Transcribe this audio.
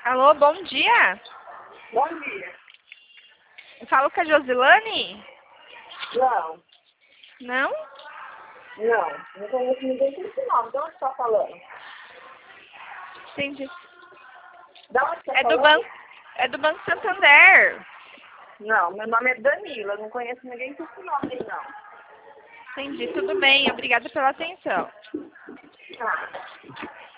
Alô, bom dia. Bom dia. Eu falo com a Josilane? Não, Não? não conheço ninguém com esse nome. De onde você está falando? Entendi. De onde você está É do falando? banco, é do Banco Santander. Não, meu nome é Danila. Eu não conheço ninguém com esse nome aí, não. Entendi, tudo bem. Obrigada pela atenção. Tá.